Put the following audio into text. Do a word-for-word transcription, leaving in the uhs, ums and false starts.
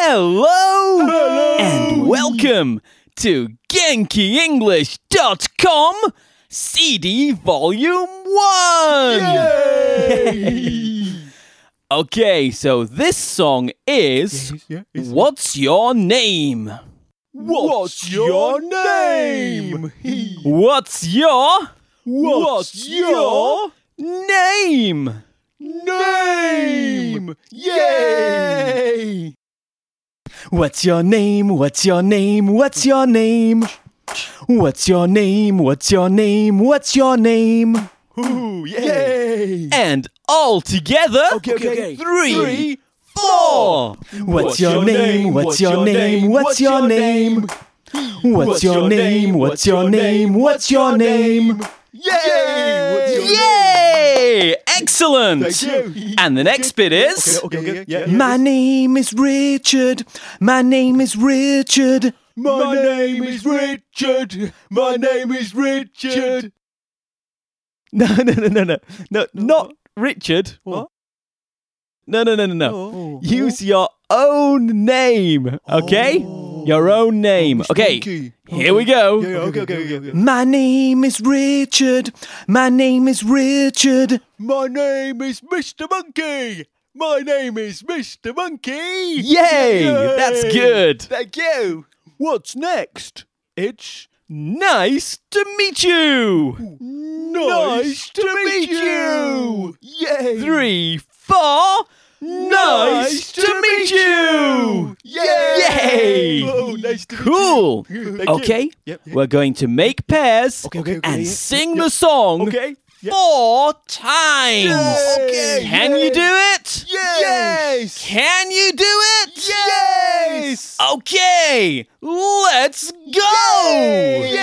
Hello! Hello! And welcome to Genki English dot com C D Volume one! Yay! Okay, so this song is Yes, yeah, it's- What's Your Name? What's your name? What's your What's your name? name? Yay! What's your name? What's your name? What's your name? What's your name? What's your name? What's your name? Ooh, yay! And all together, Okay, okay, okay. three, Three, four. What's your name? What's your name? What's your name? What's your name? What's your name? What's your name? Yay! What's your Yay! Excellent! Thank you. And the next bit is Okay, okay, okay. Yeah, My name is Richard. My name is Richard. My name is Richard. My name is Richard. No, no, no, no, no. No, not Richard. What? No, no, no, no, no. Oh. Use your own name, okay? Your own name. Okay, Stinky. here we go. Yeah, yeah, okay, okay, okay, okay. My name is Richard. My name is Richard. My name is Mister Monkey. My name is Mister Monkey. Yay! That's good. Thank you. What's next? It's Nice to meet you. nice to meet you. Yay. Three, four. Nice to meet you. Yay. Yay. Oh, nice to Cool. meet you. Thank Okay, you. Yep, yep. we're going to make pairs Okay, okay, okay, and yeah, sing yeah, the song Okay. Yep. four times. Okay. Can you do it? Yes. Can you do it? Yes. Okay, let's go. Yay.